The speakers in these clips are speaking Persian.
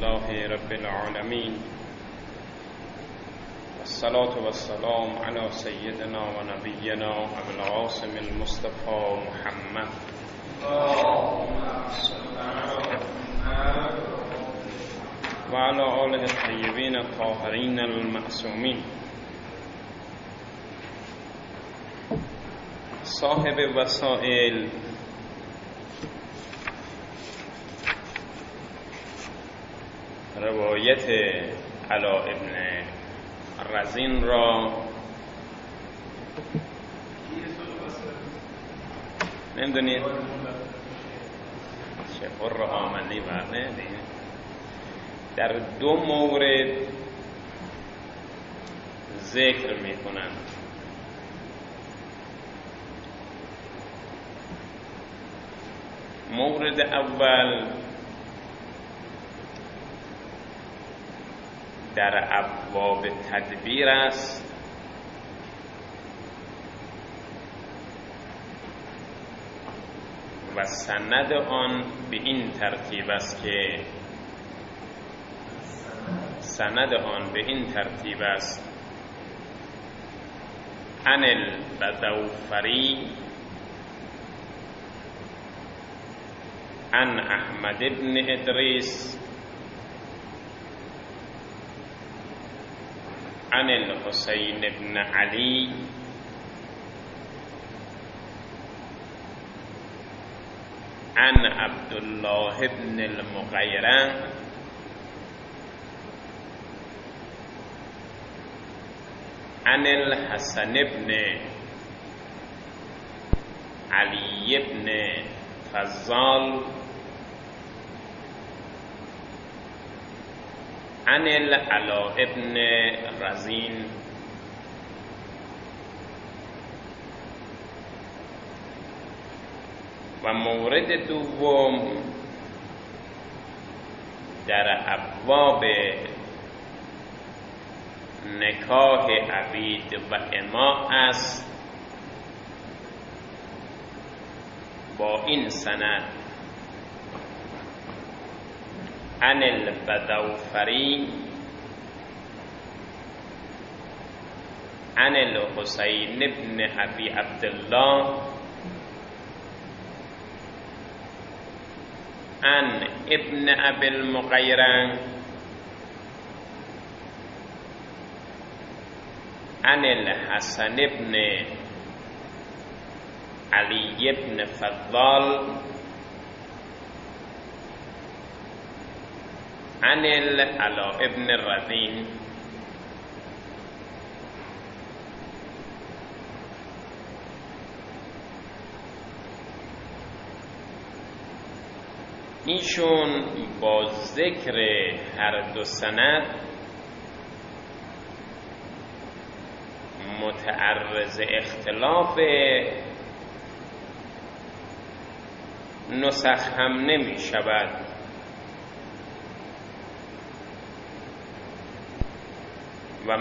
لله رب العالمين، والصلاة والسلام على سيدنا ونبينا أبي القاسم المصطفى محمد وعلى آله الطيبين الطاهرين المعصومين. صاحب وسائل روایت علا ابن رزین را نمیدونید شفر آمدی برده در دو مورد ذکر میکنند. مورد اول در ابواب تدبیر است و سند آن به این ترتیب است که عن البدوفری عن احمد بن ادریس عن الحسين بن علي عن عبد الله بن المغيرة عن الحسن بن علي بن فضال عن العلاء بن رزين و مورد دوم در ابواب نکاح عبید و اماء است با این سند: عن البدوفری عن الحسين بن ابي عبد الله عن ابن ابي المغيرة عن الحسن بن علي بن فضال عن العلاء بن رزين. ایشون با ذکر هر دو سند متعرض اختلاف نسخ هم نمی شود و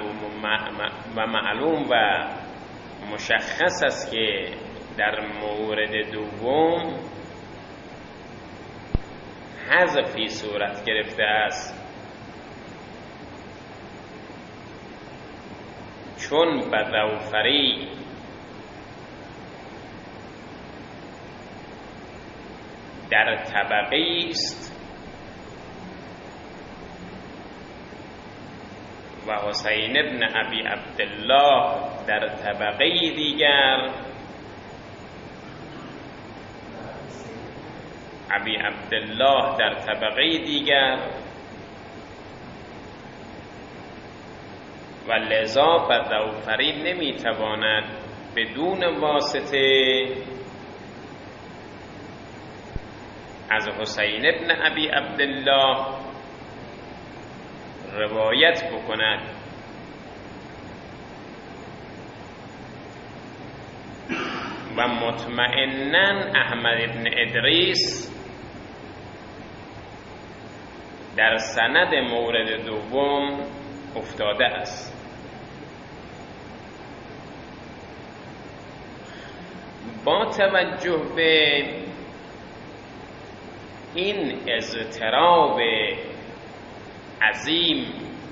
معلوم و مشخص است که در مورد دوم حذفی صورت گرفته است، چون بدوفری در طبقه است و حسین ابن ابی عبدالله در طبقه دیگر، ابی عبدالله در طبقه دیگر، و لذا بدوفری نمیتواند بدون واسطه از حسین ابن ابی عبدالله روایت بکند و مطمئناً احمد ابن ادریس در سند مورد دوم افتاده است. با توجه به این اضطراب عظیم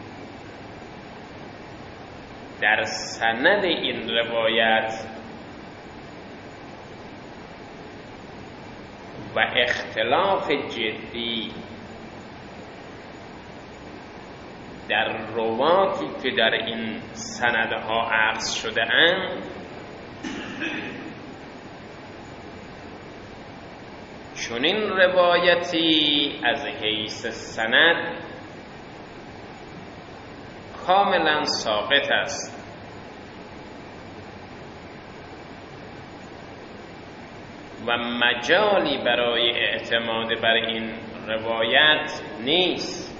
در سند این روایت و اختلاف جدی در رواتی که در این سندها عرض شده اند چنین روایتی از حیث سند کاملا ثابت است و مجالی برای اعتماد بر این روایت نیست.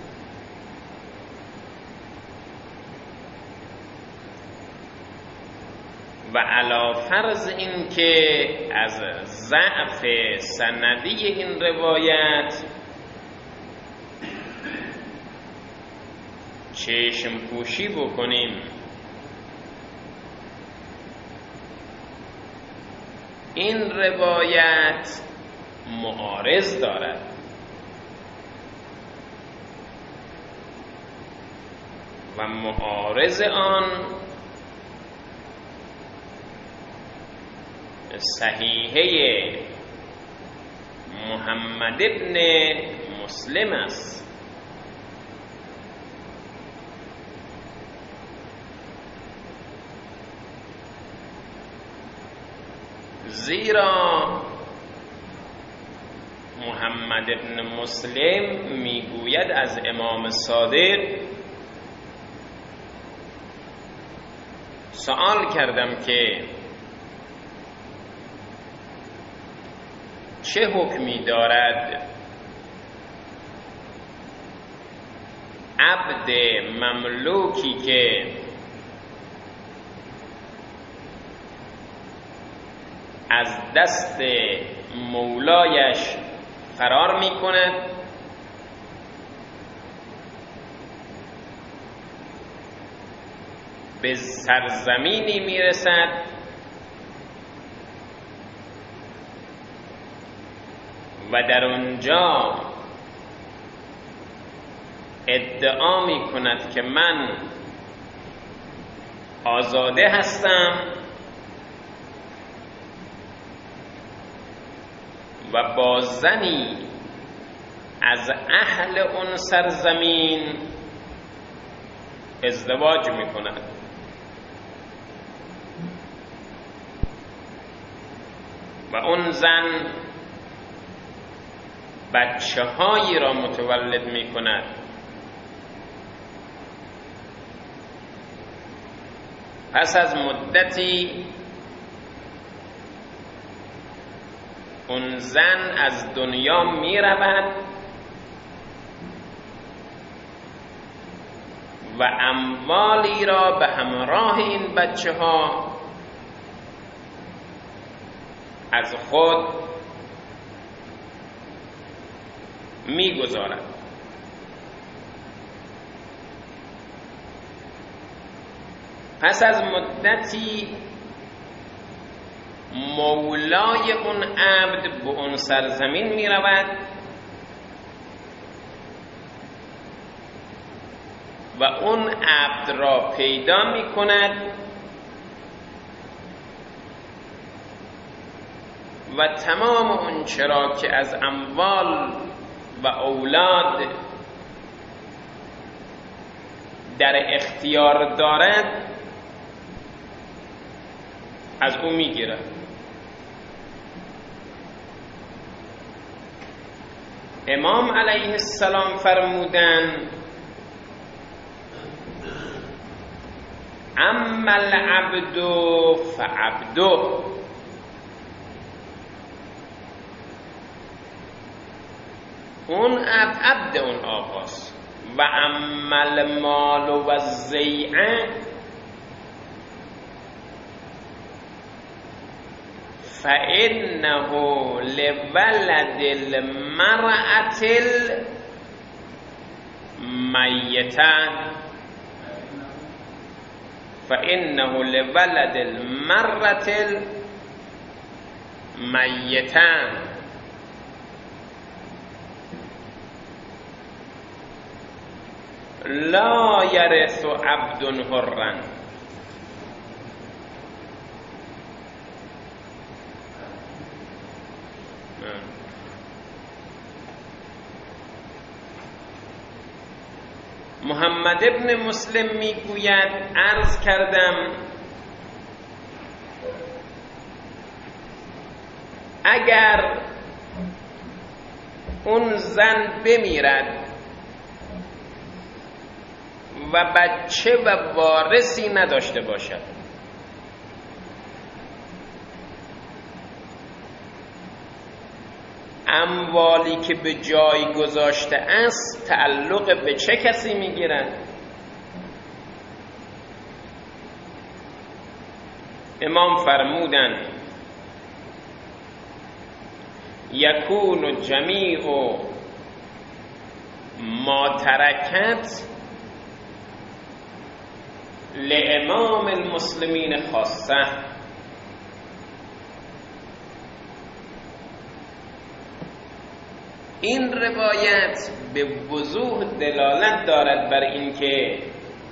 و علی فرض این که از ضعف سندی این روایت چشم پوشی بکنیم، این روایت معارض دارد و معارض آن صحیحه محمد ابن مسلم است. زیرا محمد ابن مسلم میگوید از امام صادق سوال کردم که چه حکمی دارد عبد مملوکی که از دست مولایش فرار می کند به سرزمینی می رسد و در آنجا ادعا می کند که من آزاده هستم و با زنی از اهل اون سرزمین ازدواج می کند و اون زن بچه هایی را متولد می کند پس از مدتی اون زن از دنیا می رود و اموالی را به همراه این بچه ها از خود می گذارد. پس از مدتی مولای اون عبد به اون سرزمین می رود و اون عبد را پیدا می کند و تمام اون چرا که از اموال و اولاد در اختیار دارد از او می گیرد. امام علیه السلام فرمودند اما العبد فعبده، اون عبد اون آقاست، و اما المال و الزیعه فإنه لولد المرأة المیتان فإنه لولد المرأة المیتان. لا یرث عبد حرا. محمد ابن مسلم میگوید عرض کردم اگر اون زن بمیرد و بچه و وارثی نداشته باشد، اموالی که به جای گذاشته است تعلق به چه کسی میگیرد؟ امام فرمودند یکون جمیع ما ترکت لامام المسلمین خاصه. این روایت به وضوح دلالت دارد بر اینکه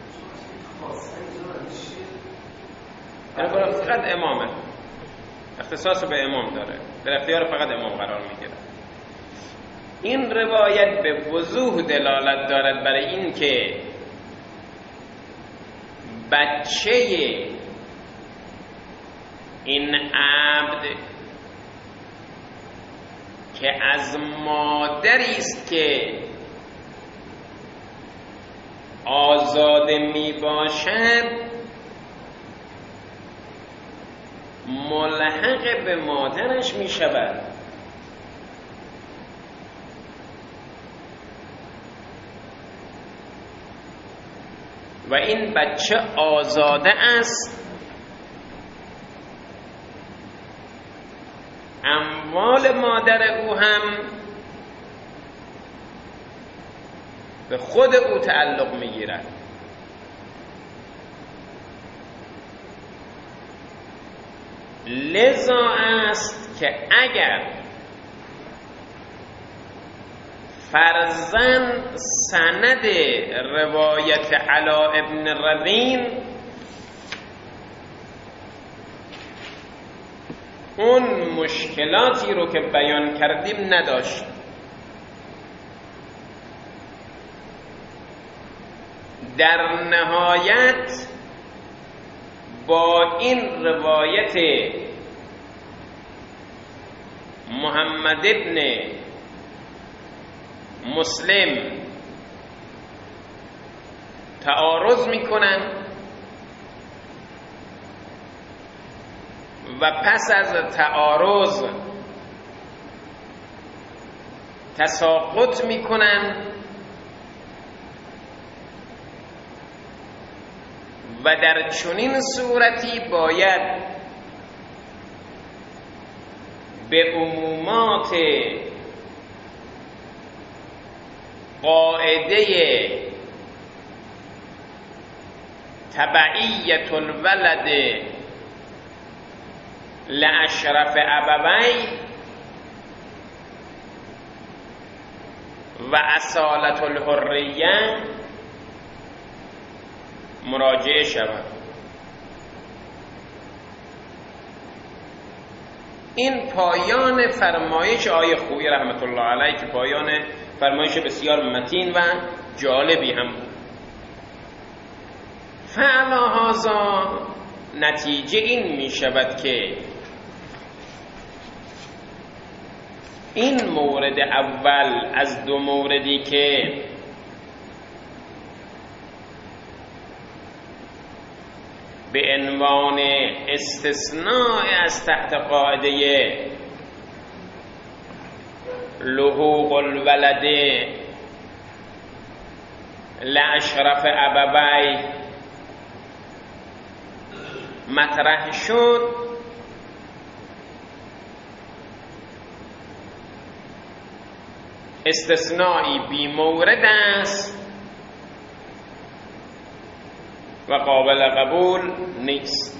فقط امامه، اختصاص به امام داره، در اختیار فقط امام قرار میگیره. این روایت به وضوح دلالت دارد بر اینکه بچه این عبد که از مادری است که آزاده می باشد ملحق به مادرش می شود. و این بچه آزاده است، اموال مادر او هم به خود او تعلق میگیرد. لذا است که اگر فرضاً سند روایت علا ابن ربین اون مشکلاتی رو که بیان کردیم نداشت، در نهایت با این روایت محمد ابن مسلم تعارض میکنن و پس از تعارض تساقط میکنن و در چنین صورتی باید به عمومات قاعده تبعیت الولد لاشرف ابوی و اصالت الحریه مراجعه شود. این پایان فرمایش آیه خویی رحمت الله علیه که پایان فرمایش بسیار متین و جالبی هم بود. فعلا هذا نتیجه این می شود که این مورد اول از دو موردی که به عنوان استثناء از تحت قاعده لحوق الولد لاشرف ابوی مطرح شد، استثنایی بی مورد است و قابل قبول نیست.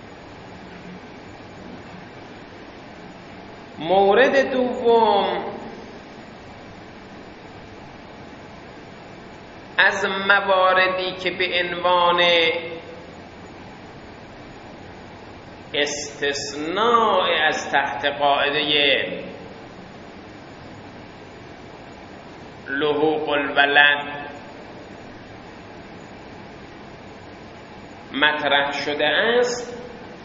مورد دوم از مواردی که به عنوان استثناء از تحت قاعده لحوق الولد مطرح شده است،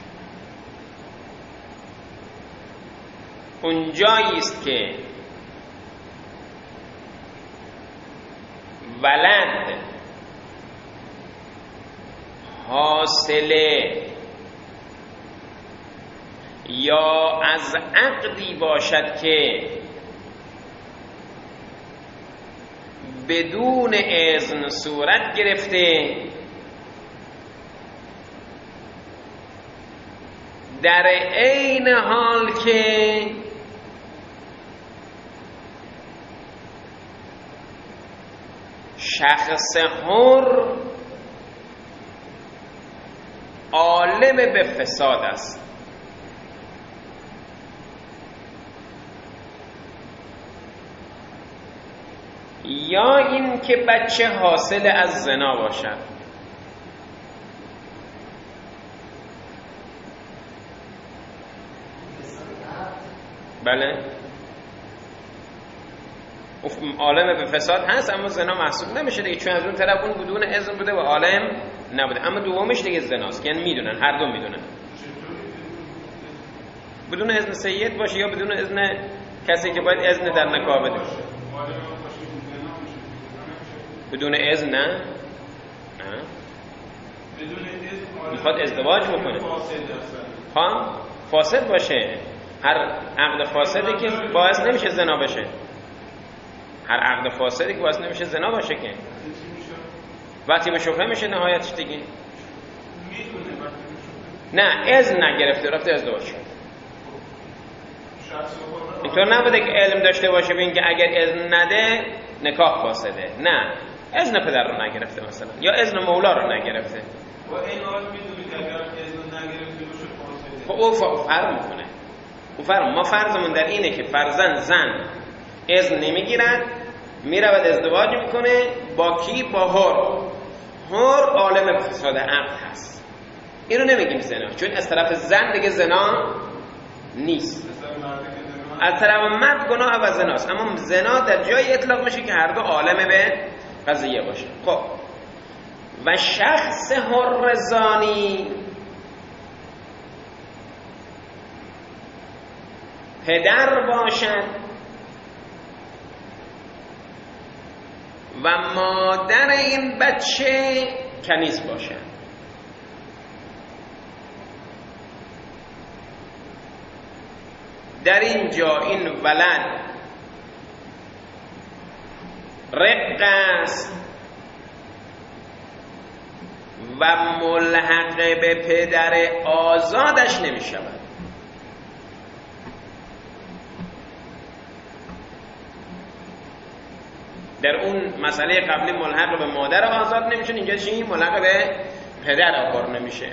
اونجایی است که ولد حاصله یا از عقدی باشد که بدون اذن صورت گرفته، در عین حال که شخص حر عالم به فساد است. یا این که بچه حاصل از زنا باشد. بله، عالم به فساد هست اما زنا محسوب نمیشه دیگه، چون از اون طرف اون بدون اذن بوده و عالم نبوده. اما دومش دیگه زناست، یعنی میدونن، هر دو میدونن. بدون اذن سید باشه یا بدون اذن کسی که باید اذن در نکاح بده. بدون اذن نه، میخواد ازدواج بکنه، فاسد باشه. هر عقد فاسدی که باعث نمیشه زنا بشه، هر عقد فاسدی که باعث نمیشه زنا باشه که وقتی به شبهه میشه نهایتش دیگه. نه، اذن نگرفته رفته ازدواج شد. اینطور نبوده که علم داشته باشه به اینکه اگر اذن نده نکاح فاسده. نه، اذن پدر رو نگرفته مثلا، یا اذن مولا رو نگرفته. و این حال میدونی که اگر اذن نگرفته باشه فاسده. خب او فرق میکنه. ما فرضمون در اینه که فرزن زن اذن نمیگیرد، میرود ازدواج میکنه با کی؟ با حر عالم فساد عقد هست. اینو نمیگیم زنا، چون از طرف زن دیگه زنا نیست، از طرف مرد گناه و زناست. اما زنا در جای اطلاق میشه که هر دو عالم به قضیه باشه. خب و شخص حر زانی پدر باشد و مادر این بچه کنیز باشد. در اینجا این ولد رق است و ملحق به پدر آزادش نمی شود. در اون مسئله قبلی ملحق به مادر آزاد نمیشه، اینجا چی؟ ملحق به پدر آزاد نمیشه،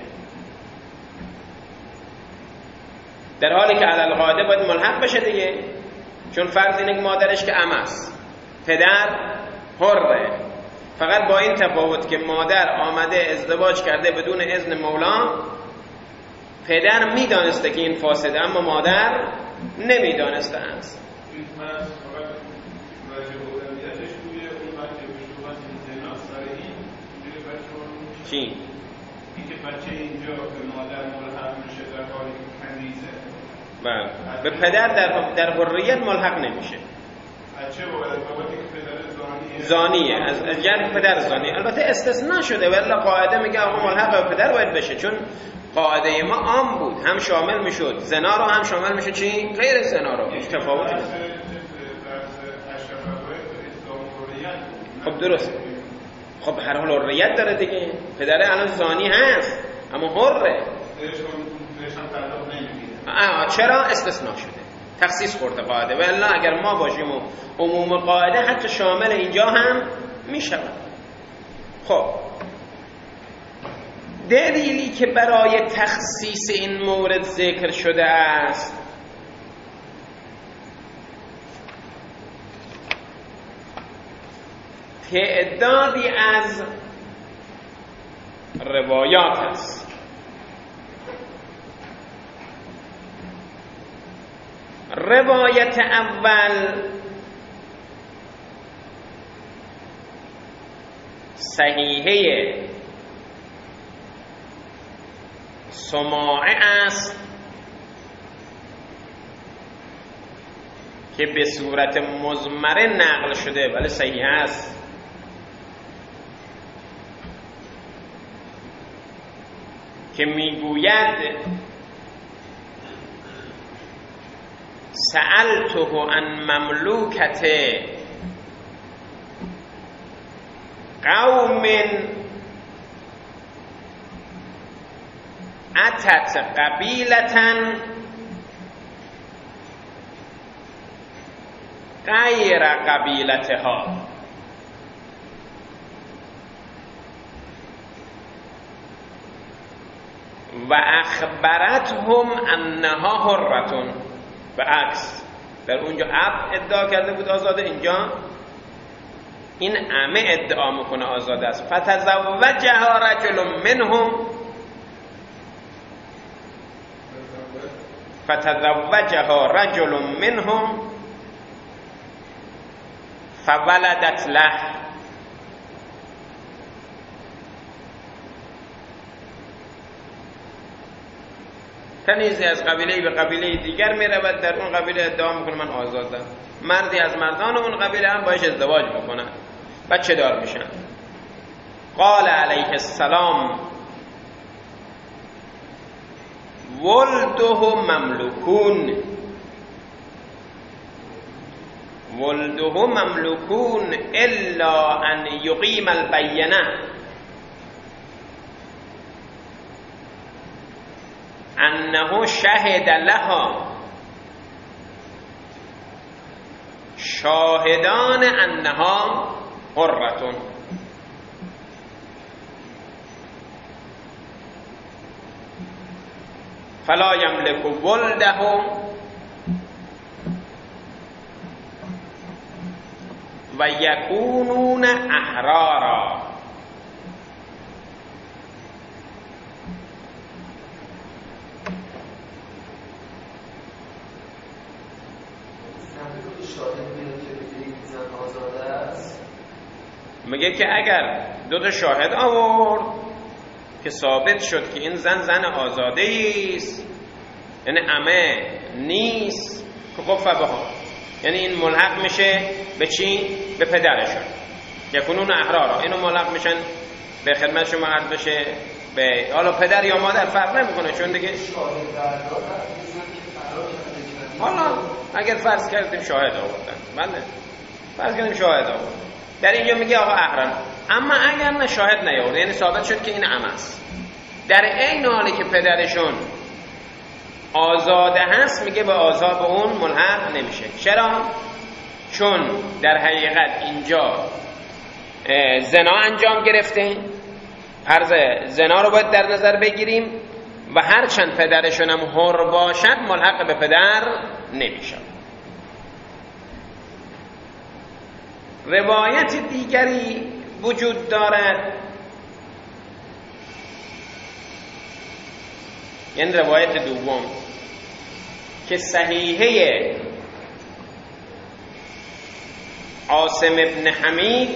در حالی که علل قاعده باید ملحق بشه دیگه، چون فرض اینه که مادرش که ام است، پدر حره. فقط با این تفاوت که مادر آمده ازدواج کرده بدون اذن مولا، پدر میدانسته که این فاسده اما مادر نمیدانسته است. چی؟ این که بچه اینجا به مادر ملحق میشه در حالی که کنیزه، بله، به پدر در حریت ملحق نمیشه. بچه بابتی که پدر زانیه، از جنب پدر زانیه. البته استثناء شده، ولی قاعده میگه آقا ملحق به پدر باید بشه، چون قاعده ما عام بود، هم شامل میشد زنا رو، هم شامل میشه چی؟ غیر زنا رو. هیچ تفاوتی نیست. خب درست. خب هر حال حریت داره دیگه، پدر الان زانی هست اما حره. چرا استثناء شده؟ تخصیص خورده قاعده، و الا اگر ما باشیم و عموم قاعده حتی شامل اینجا هم میشود. خب دلیلی که برای تخصیص این مورد ذکر شده است تعدادی از روایات است. روایت اول صحیحه سماعه است که به صورت مضمره نقل شده ولی صحیح است. که میگوید سألته عن مملوکت قوم اتت قبیلة غیر قبیلتها و اخبرتهم انها حرة. و عکس، در اونجا عبد ادعا کرده بود آزاده، اینجا این عمه ادعا میکنه آزاده است. فتزوجها رجل منهم فولدت له. تنیزی از قبیله به قبیله دیگر می رود، در اون قبیله ادعا میکنه من آزادم. مردی از مردان اون قبیله هم باش ازدواج میکنن، بچه دار میشن. قال علیه السلام ولده مملوکون الا ان یقیم البینه انه شهد لها شاهدان انها حرة. فلا یملک ولده و یکونون احرارا. میگه که اگر دو تا شاهد آورد که ثابت شد که این زن آزاده است، یعنی عمه نیست، که خب فبها، یعنی این ملحق میشه به چی؟ به پدرشون. یکونون احرارا، اینو ملحق میشن به خدمت شما عرض بشه به حالا پدر یا مادر فرق نمیکنه، چون دیگه حالا اگر فرض کردیم شاهد آوردن، بله فرض کردیم شاهد آوردن، در اینجا میگه آقا احرام. اما اگر نه شاهد نیاورده، یعنی ثابت شد که این عمه است، در این حالی که پدرشون آزاده هست، میگه به آزاد اون ملحق نمیشه. چرا؟ چون در حقیقت اینجا زنا انجام گرفته، فرض زنا رو باید در نظر بگیریم و هرچند پدرشون هم حر باشد ملحق به پدر نمیشه. روایت دیگری وجود دارد، یعنی روایت دوم که صحیحه عاصم ابن حمید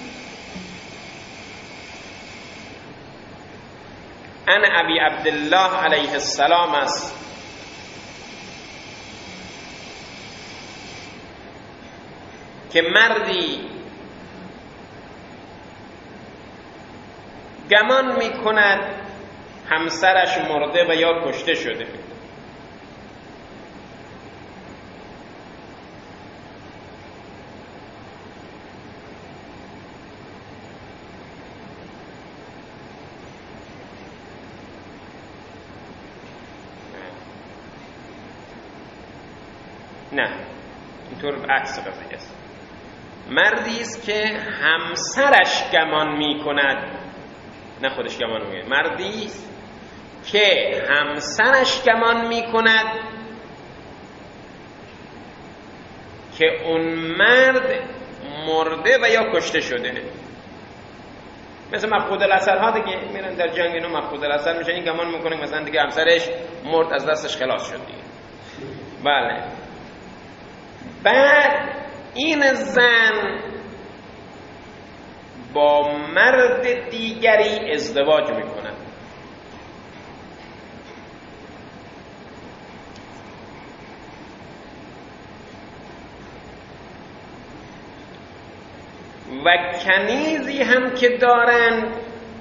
عن ابی عبدالله علیه السلام است که مردی گمان می کند همسرش مرده و یا کشته شده. نه، اینطور عکس قضیه است. مردی است که همسرش گمان می کند، نه خودش گمان میکنه، مردی است که همسرش گمان می کند که اون مرد مرده و یا کشته شده. مثل مفقود الاثر ها دیگه، میرن در جنگ اینو مفقود الاثر میشن، این گمان میکنه مثلا دیگه همسرش مرد، از دستش خلاص شد دیگه. بله. بعد این زن با مرد دیگری ازدواج میکنه. و کنیزی هم که دارند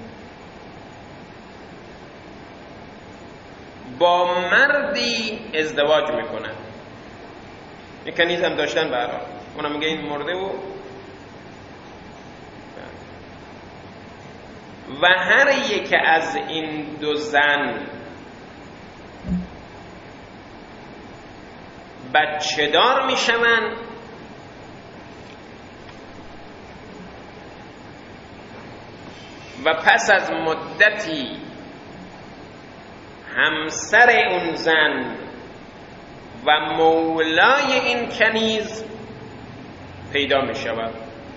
با مردی ازدواج میکنن. یک کنیز هم داشتن برای اونم میگه این مرده و هر یک از این دو زن بچه دار میشن و پس از مدتی همسر اون زن و مولای این کنیز پیدا می شود.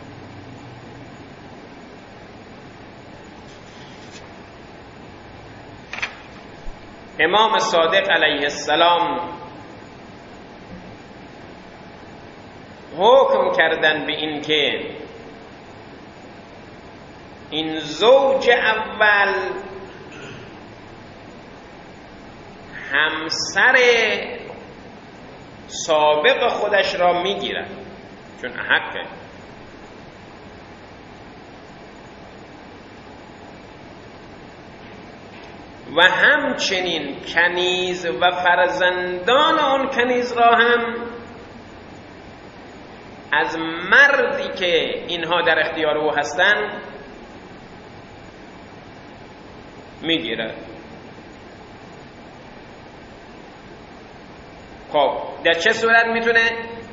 امام صادق علیه السلام حکم کردن به این که این زوج اول همسر سابق خودش را میگیرد، چون حقه. و همچنین کنیز و فرزندان اون کنیز را هم از مردی که اینها در اختیار او هستند میگیرد. خب در چه صورت میتونه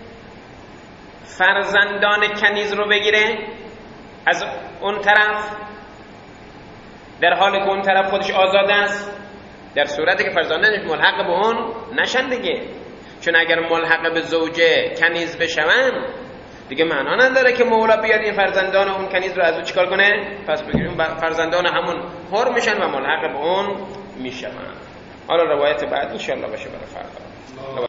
فرزندان کنیز رو بگیره از اون طرف، در حالی که اون طرف خودش آزاد است؟ در صورتی که فرزندانش ملحق به اون نشن دیگه، چون اگر ملحق به زوجه کنیز بشون دیگه معنا نداره که مولا بیاد این فرزندان اون کنیز رو از اون چیکار کنه، پس بگیریم فرزندان همون حر میشن و ملحق به اون میشن. حالا روایت بعد ان شاء الله باشه برای فردا.